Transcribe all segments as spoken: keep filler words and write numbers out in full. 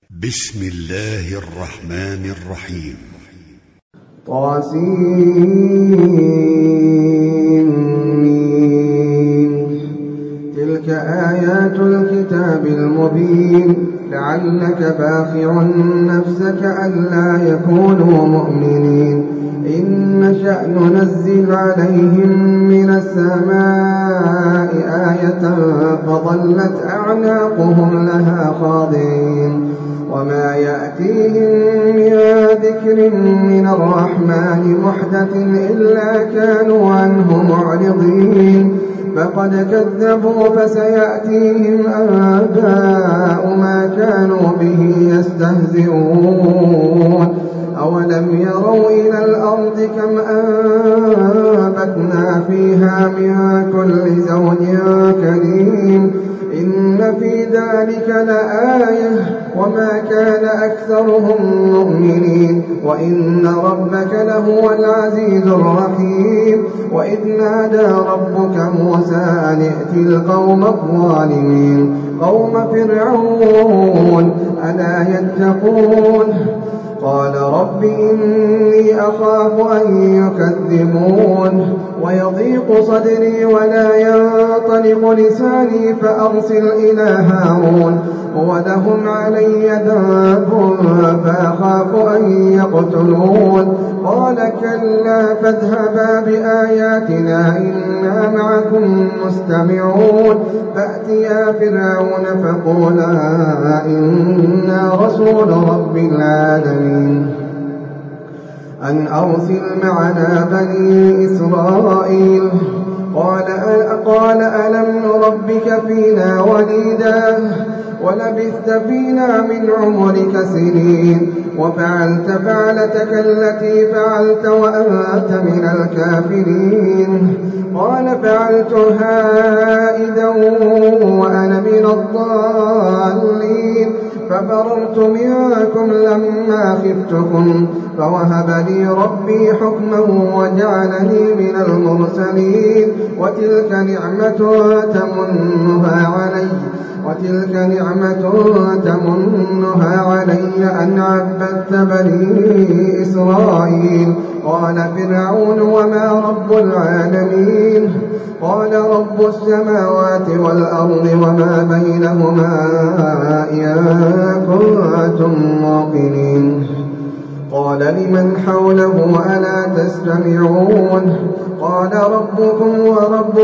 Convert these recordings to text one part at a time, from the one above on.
بسم الله الرحمن الرحيم. طاسين. تلك آيات الكتاب المبين لعلك باخع نفسك ألا يكونوا مؤمنين. إن نشأ ننزل عليهم من السماء آية فظلت أعناقهم لها خاضعين وما يأتيهم من ذكر من الرحمن محدث إلا كانوا عنه معرضين. فقد كذبوا فسيأتيهم أنباء ما كانوا به يستهزئون. أولم يروا إلى الأرض كم أنبتنا فيها من كل زوج كريم إن في ذلك لآية وما كان أكثرهم مؤمنين وإن ربك لهو العزيز الرحيم. وإذ نادى ربك موسى أن ائت القوم الظالمين قوم فرعون ألا يتقون. قال رب إني أخاف أن يكذبون ويضيق صدري ولا ينطلق لساني فأرسل إلى هارون ولهم علي ذنب فأخاف أن يقتلون. قال كلا فاذهبا بآياتنا إنا معكم مستمعون. فأتيا فرعون فقولا إنا رسول رب العالمين أن أرسل معنا بني إسرائيل. قال قال ألم نربك فينا وليدا ولبثت فينا من عمرك سنين وفعلت فعلتك التي فعلت وأنت من الكافرين. قال فعلتها إذا وأنا من الضالين ففررت منكم لما خفتكم فوهب لي ربي حكما وجعلني من المرسلين. وتلك نعمة تمنها علي وتلك نعمة تمنها علي أن عبدت بني إسرائيل. قال فرعون وما رب العالمين. قال رب السماوات والأرض وما بينهما إن كنتم موقنين. قال لمن حوله ألا تستمعون. قال ربكم ورب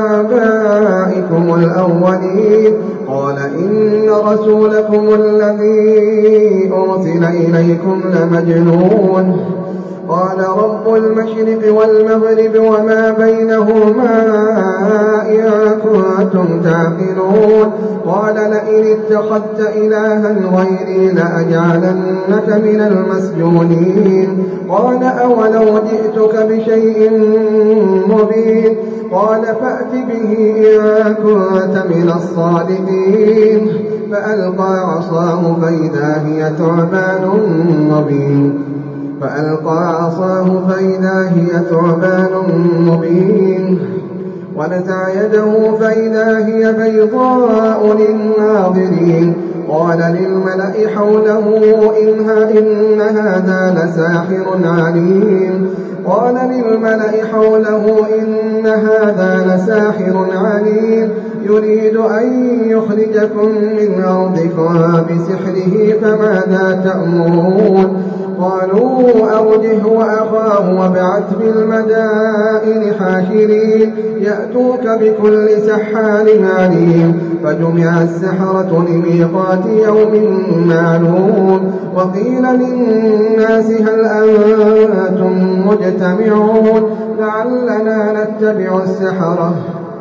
آبائكم الأولين. قال إن رسولكم الذي أرسل إليكم لمجنون. قال رب المشرق والمغرب وما بينهما إن كنتم تعقلون. قال لئن اتخذت إلها غيري لأجعلنك من المسجونين. قال أولو جئتك بشيء مبين. قال فأت به إن كنت من الصادقين. فألقى عصاه فإذا هي ثعبان مبين فألقى عصاه فإذا هي ثعبان مبين ونزع يده فإذا هي بيضاء للناظرين. قال للملأ حوله إن هذا لساحر عليم. قال للملأ حوله إن هذا لساحر عليم يريد أن يخرجكم من أرضكم بسحره فماذا تأمرون. قالوا أرجه وأخاه وابعث في المدائن حاشرين يأتوك بكل سحار عليم. فجمع السحرة لميقات يوم معلوم. وقيل للناس هل أنتم مجتمعون لعلنا نتبع السحرة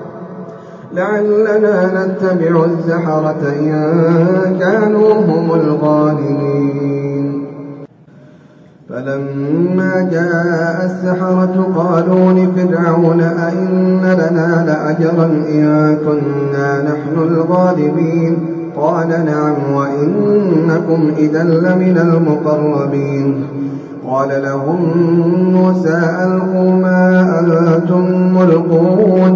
لعلنا نتبع السحرة إن كانوا هم الغالبين. فلما جاء السحرة قالوا لفرعون أئن لنا لأجرا إن كنا نحن الغالبين. قال نعم وإنكم إذا لمن المقربين. قال لهم موسى ألقوا ما أنتم ملقون.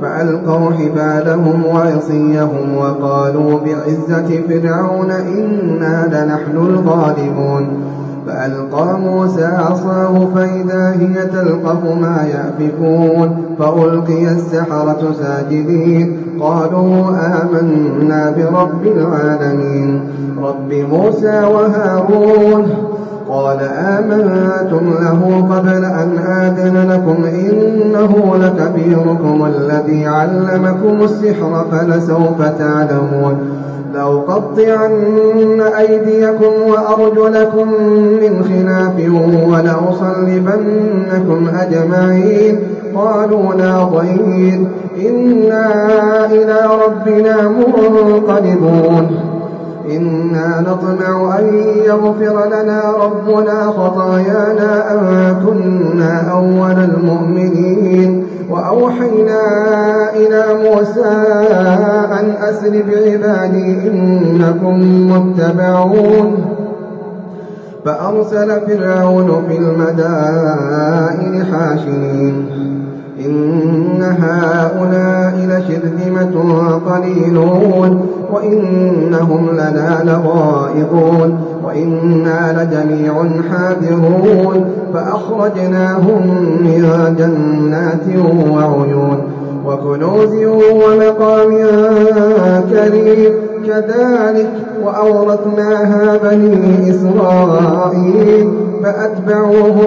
فألقوا حبالهم وعصيهم وقالوا بعزة فرعون إنا لنحن الغالبون فألقى موسى عصاه فإذا هي تلقف ما يأفكون فألقي السحرة ساجدين قالوا آمنا برب العالمين رب موسى وهارون قال آمنتم له قبل أن آذن لكم إنه لكبيركم الذي علمكم السحر فلسوف تعلمون لأقطعن أيديكم وأرجلكم من خلاف ولأصلبنكم أجمعين قالوا لا ضير إنا إلى ربنا منقلبون إنا نطمع أن يغفر لنا ربنا خطايانا أن كنا أول المؤمنين وأوحينا إلى موسى أن أسر بعبادي إنكم متبعون فأرسل فرعون في المدائن حاشرين إن هؤلاء لشرذمة قليلون وإنهم لنا لغائظون وإنا لجميع حاذرون فأخرجناهم من جنات وعيون وكنوز ومقام كريم كذلك وأورثناها بني إسرائيل فأتبعوهم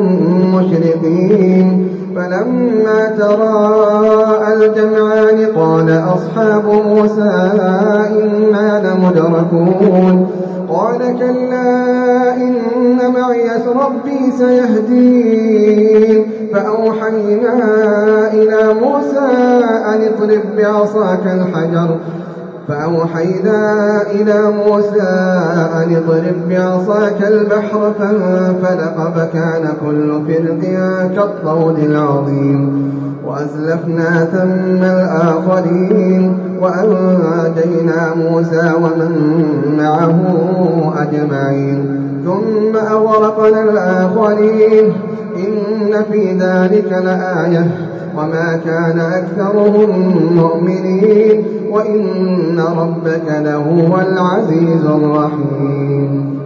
مشرقين فلما تراءى الجمعان قال أصحاب موسى إنا لمدركون قال كلا إن معي ربي سيهدين فأوحينا إلى موسى أن اضرب بعصاك الحجر فأوحينا إلى موسى أن اضرب بعصاك البحر فانفلق فكان كل فرق كالطود العظيم وأزلفنا ثم الآخرين وأنجينا موسى ومن معه أجمعين ثم أغرقنا الآخرين إن في ذلك لآية وما كان أكثرهم مؤمنين وإن ربك لهو العزيز الرحيم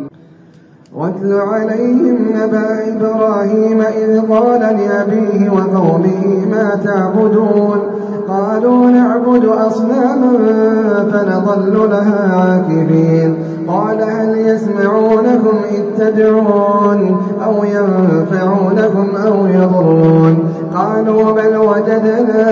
واتل عليهم نبأ إبراهيم إذ قال لأبيه وقومه ما تعبدون قالوا نعبد أصناما فنظل لها عاكفين قال هل يسمعونكم إذ تدعون أو ينفعونكم أو يضرون قالوا بل وجدنا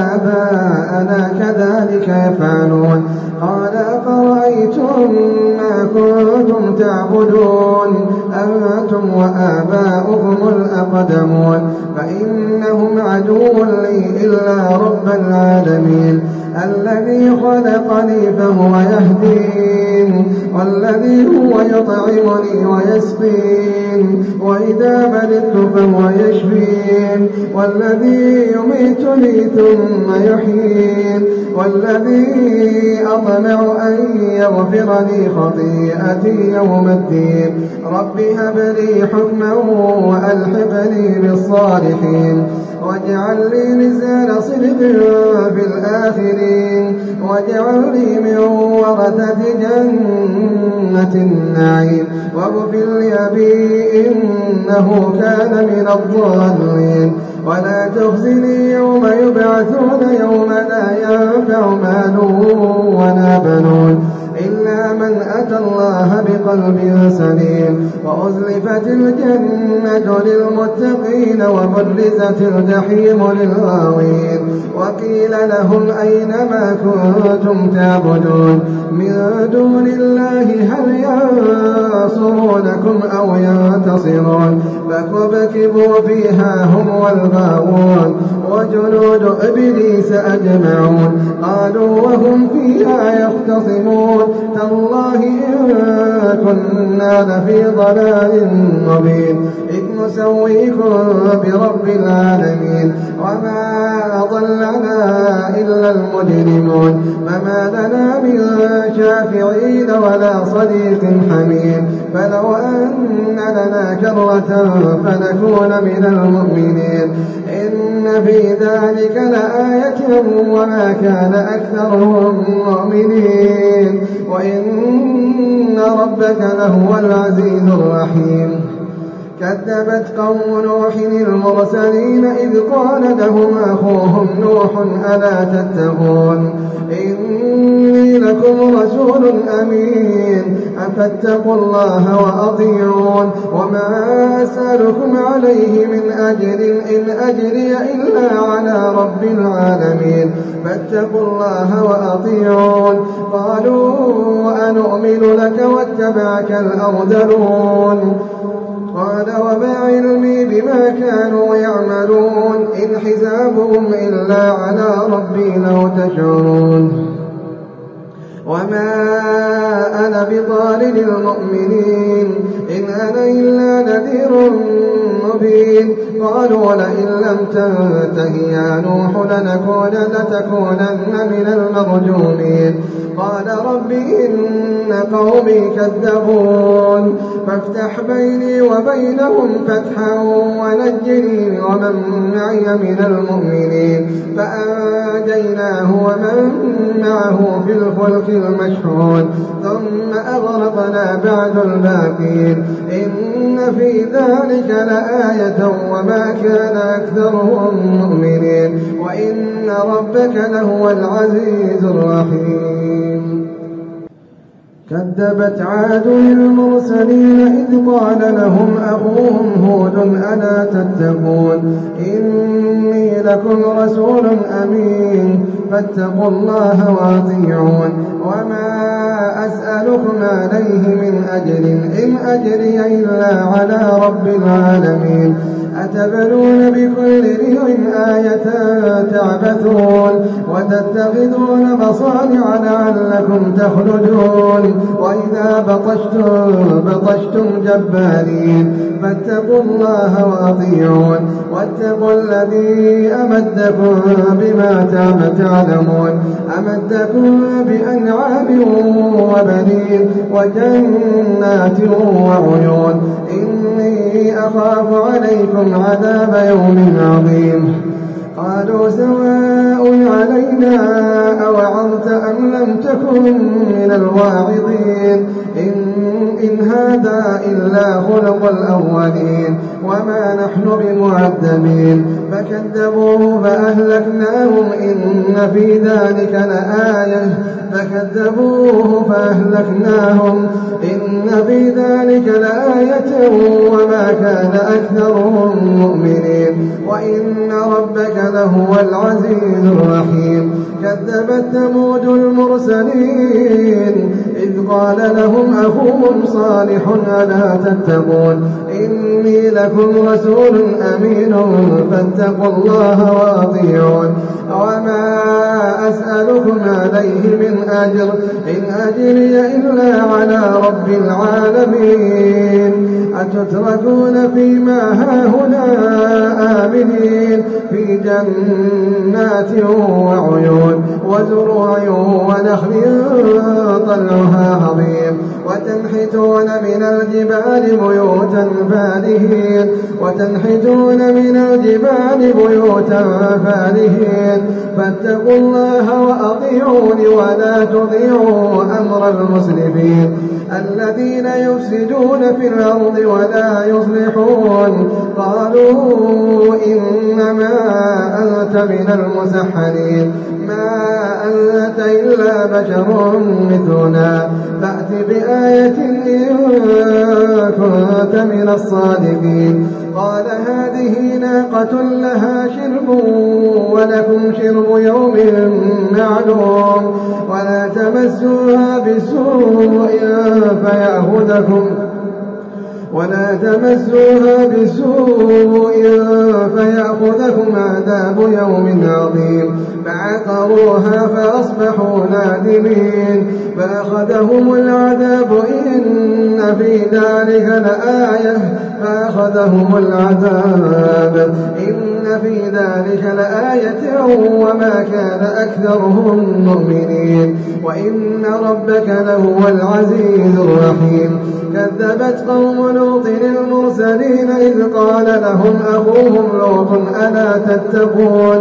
آباءنا كذلك يفعلون قال أفرأيتم ما كنتم تعبدون أنتم وآباؤكم الأقدمون فإنهم عدو لي إلا رب العالمين الذي خلقني فهو يهدين والذي هو يطعمني ويسقين وإذا مرضت فهو يشفين والذي يميتني ثم يحيين والذي أطمع أن يغفر لي خطيئتي يوم الدين رب هب لي حكما وألحقني بالصالحين واجعل لي لسان صدق في الآخرين واجعل لي من ورثة جنة النعيم واغفر لي أبي إنه كان من الضالين ولا تخزني يوم يبعثون يوم لا ينفع مال ولا بنون إلا من أتى الله بقلب سليم وأزلفت الجنة للمتقين وبرزت الجحيم للغاوين وقيل لهم أين ما كنتم تعبدون من دون الله هل ينصرونكم أو ينتصرون فكبكبوا فيها هم والغاوون وجنود إبليس أجمعون قالوا وهم فيها يختصمون تالله إن كنا لفي ضلال مبين نسويكم برب العالمين وما أضلنا إلا المجرمون فما لنا من شافعين ولا صديق حميم فلو أن لنا كرة فنكون من المؤمنين إن في ذلك لآية وما كان أكثرهم مؤمنين وإن ربك لهو العزيز الرحيم كذبت قوم نوح المرسلين إذ قال لهم أخوهم نوح ألا تتقون إني لكم رسول أمين فاتقوا الله وأطيعون وما أسألكم عليه من أجر إن أجري إلا على رب العالمين فاتقوا الله وأطيعون قالوا وأنؤمن لك واتبعك الأرذلون قال وما علمي بما كانوا يعملون إن حسابهم إلا على ربي لو تشعرون وما أنا بطارد المؤمنين إن أنا إلا نذير مبين قالوا لئن لم تنته يا نوح لنكونن لتكونن من المرجومين قال رب إن قومي كذبون فافتح بيني وبينهم فتحا ونجني ومن معي من المؤمنين فأنجيناه ومن معه في الفلك المشحون ثم أغرقنا بعد الباقين إن في ذلك لآية وما كان أكثرهم مؤمنين وإن ربك لهو العزيز الرحيم كذبت عاد المرسلين إذ قال لهم أخوهم هود ألا تتقون إني لكم رسول أمين فاتقوا الله وأطيعون وما أسألكم عليه من أجر إن أجري إلا على رب العالمين أتبنون بكل ريع آية تعبثون وتتخذون مصانع لعلكم تخلدون وإذا بطشتم بطشتم جبارين فاتقوا الله وأطيعون واتقوا الذي أمدكم بما تعلمون أمدكم بأنعام وبنين وجنات وعيون إني أخاف عليكم عذاب يوم عظيم قالوا سواء علينا أوعظت أم لم تكن من الواعظين إن, إن هذا إلا خلق الأولين وما نحن بمعذبين فكذبوه فأهلكناهم إن في ذلك لآية فكذبوه فأهلكناهم إن في ذلك لآية وما كان أكثرهم مؤمنين وإن ربك لهو العزيز الرحيم كذبت ثمود المرسلين إذ قال لهم أخوهم صالح ألا تتقون إني لكم رسول أمين فاتقوا الله وأطيعون وما أسألكم عليه من أجر إن أجري إلا على رب العالمين أتتركون فيما هاهنا آمنين في جنات وعيون وزروع ونخل طلعها هضيم وتنحتون من الجبال بيوتا فارهين وتنحتون من الجبال بيوتا فارهين فاتقوا الله وأطيعون ولا تطيعوا أمر المسرفين الذين يفسدون في الأرض ولا يصلحون قالوا إنما أنت من المسحرين ما أنت إلا بشر مثلنا فأت بآية إن كنت من الصادقين قال هذه ناقة لها شرب ولكم شرب يوم معلوم ولا تمسوها بسوء فيأخذكم ولا تمسوها بسوء فيأخذكم عذاب يوم عظيم فعقروها فأصبحوا نادمين فأخذهم العذاب إن في ذلك لآية فأخذهم العذاب إن في ذلك لآية وما كان أكثرهم مؤمنين وإن ربك لهو العزيز الرحيم كذبت قوم لوط المرسلين إذ قال لهم أخوهم لوط ألا تتقون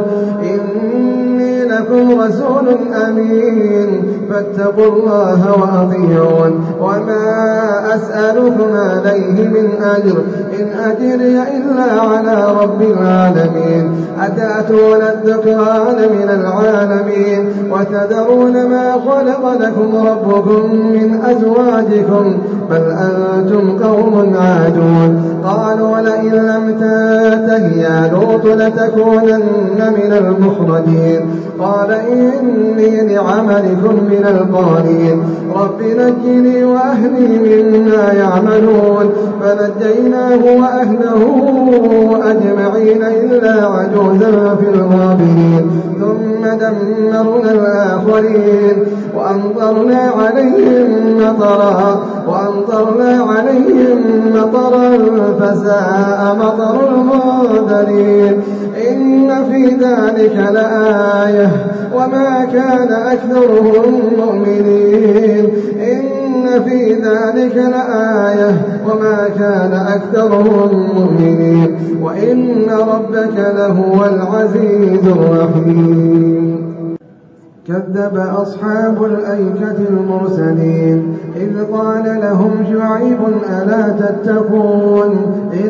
إني لكم رسول أمين فاتقوا الله وأطيعون وما أسألكم عليه من أجر إن أجري إلا على رب العالمين أتأتون الذكران من العالمين وتذرون ما خلق لكم ربكم من أزواجكم بل أنتم قوم عادون قالوا لئن لم تنته يا لوط لتكونن من المخرجين قال إني لعملكم من القالين رب نجني وأهلي مما يعملون فنجيناه وأهله أجمعين إلا عجوزا في الغابرين ثم دمرنا الآخرين وأمطرنا عليهم مطرا وأمطرنا عليهم مطرا فساء مطر المنذرين إن في ذلك لآية وما كان أكثرهم مؤمنين إن في ذلك لآية وما كان أكثرهم مؤمنين وإن ربك لهو العزيز الرحيم كذب أصحاب الأيكة المرسلين إذ قال لهم شعيب ألا تتقون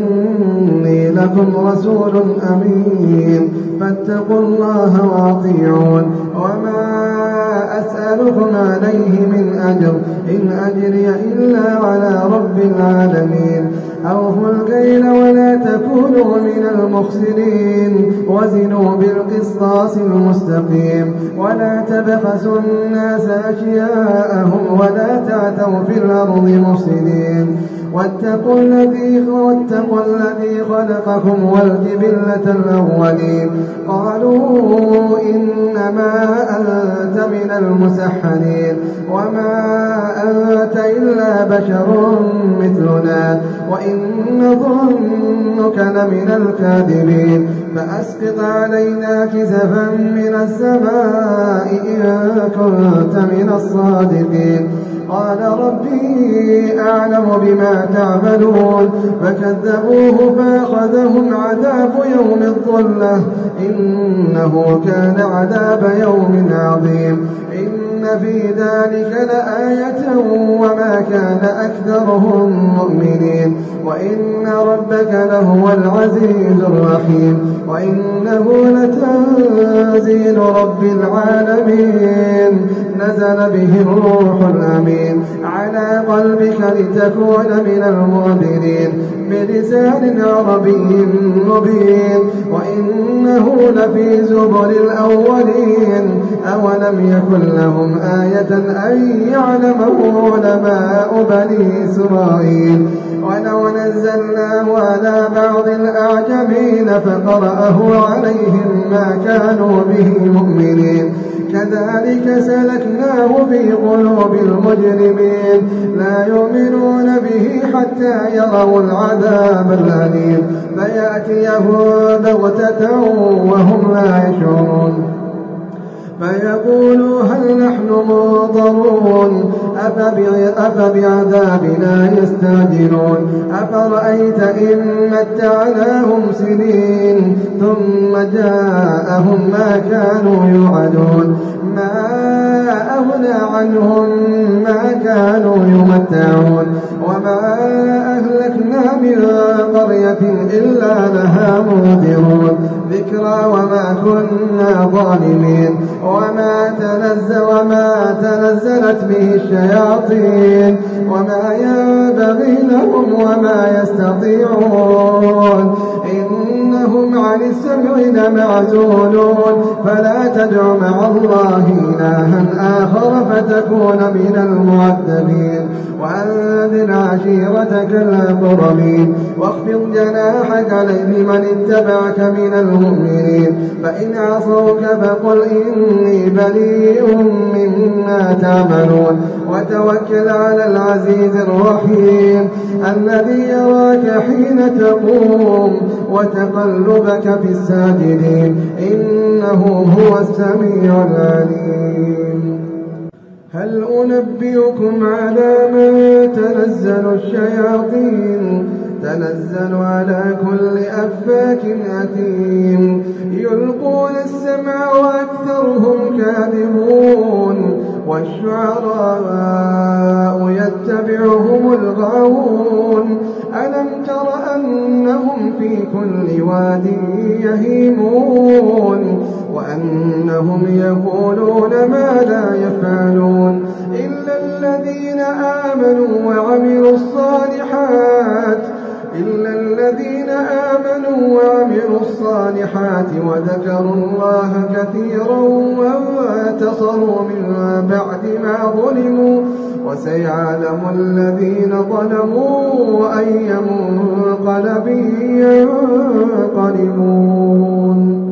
إني لكم رسول أمين فاتقوا الله وأطيعون وما أسألكم عليه من أجر إن أجري إلا على رب العالمين أوفوا الكيل ولا تكونوا من المخسرين وزنوا بالقسطاس المستقيم ولا تبخسوا الناس أشياءهم ولا تعثوا في الأرض مفسدين واتقوا الذي واتقوا الذي خلقكم والجبلة الأولين قالوا إنما أنت من المسحرين وما أنت إلا بشر مثلنا وإن نظنك لمن الكاذبين فأسقط علينا كسفا من السماء إن كنت من الصادقين قال ربي أعلم بما تعملون فكذبوه فأخذهم عذاب يوم الظلة إنه كان عذاب يوم عظيم إن في ذلك لآية وما كان أكثرهم مؤمنين وإن ربك لهو العزيز الرحيم وإنه لتنزيل رب العالمين نزل به الروح الأمين على قلبك لتكون من المنذرين بلسان عربي مبين وإنه لفي زبر الأولين أولم يكن لهم آية أن يعلمه علماء بني إسرائيل ولو نزلناه على بعض الأعجمين فقرأه عليهم ما كانوا به مؤمنين كذلك سلكناه في قلوب المجرمين لا يؤمنون به حتى يروا العذاب الأليم فيأتيهم بغتة وهم لا يشعرون فيقولوا هل نحن منظرون أفبعذابنا يستعجلون أفرأيت إن متعناهم سنين ثم جاءهم ما كانوا يوعدون ما أغنى عنهم ما كانوا يمتعون وما أهلكنا من قرية إلا لها منذرون ذكرى وما كنا ظالمين وما تنزل وما تنزلت به الشياطين وما ينبغي لهم وما يستطيعون إنهم عن السمع لمعزولون فلا تدع مع الله إلها آخر فتكون من المعذبين وأنذر وأنذر عشيرتك الأقربين واخفض جناحك لمن اتبعك من المؤمنين فإن عصوك فقل إني بريء مما تعملون وتوكل على العزيز الرحيم الذي يراك حين تقوم وتقلبك في الساجدين إنه هو السميع العليم. هل أنبئكم على من تنزل الشياطين تنزل على كل أفاك أثيم يلقون السمع وأكثرهم كاذبون والشعراء يتبعهم الغاوون ألم تر أنهم في كل واد يهيمون وأنهم يقولون ما لا يفعلون إلا الذين آمنوا وعملوا الصالحات إلا الذين آمنوا وعملوا الصالحات وذكروا الله كثيرا وانتصروا من بعد ما ظلموا وسيعلم الذين ظلموا أي منقلب ينقلبون.